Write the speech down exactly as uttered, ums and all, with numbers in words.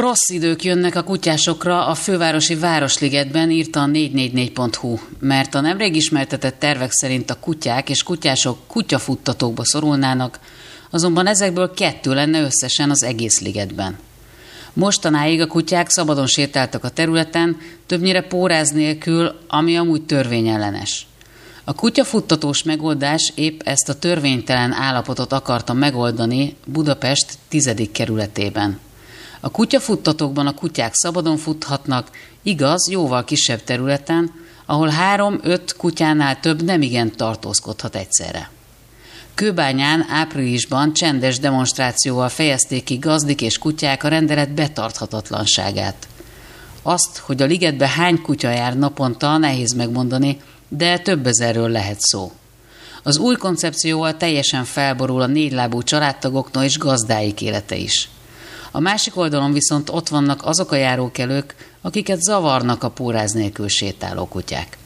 Rossz idők jönnek a kutyásokra a fővárosi Városligetben, írta a négy négy négy pont hu, mert a nemrég ismertetett tervek szerint a kutyák és kutyások kutyafuttatókba szorulnának, azonban ezekből kettő lenne összesen az egész ligetben. Mostanáig a kutyák szabadon sétáltak a területen, többnyire póráz nélkül, ami amúgy törvényellenes. A kutyafuttatós megoldás épp ezt a törvénytelen állapotot akarta megoldani Budapest tizedik kerületében. A kutyafuttatókban a kutyák szabadon futhatnak, igaz, jóval kisebb területen, ahol három-öt kutyánál több nemigen tartózkodhat egyszerre. Kőbányán áprilisban csendes demonstrációval fejezték ki gazdik és kutyák a rendelet betarthatatlanságát. Azt, hogy a ligetbe hány kutya jár naponta, nehéz megmondani, de több ezerről lehet szó. Az új koncepcióval teljesen felborul a négylábú családtagoknak és gazdáik élete is. A másik oldalon viszont ott vannak azok a járókelők, akiket zavarnak a póráz nélkül sétáló kutyák.